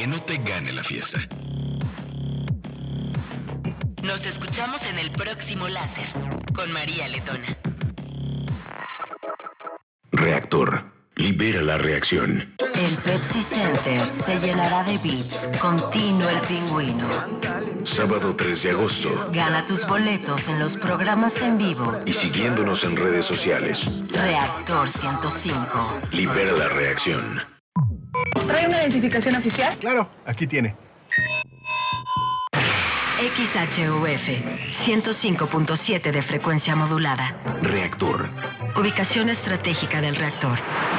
que no te gane la fiesta. Nos escuchamos en el próximo Láser con María Letona. Reactor. Libera la reacción. El Pepsi Center se llenará de beats con Tino el Pingüino. Sábado 3 de agosto. Gana tus boletos en los programas en vivo Y siguiéndonos en redes sociales. Reactor 105. Libera la reacción. ¿Trae una identificación oficial? Claro, aquí tiene. XHUF 105.7 de frecuencia modulada. Reactor. Ubicación estratégica del reactor.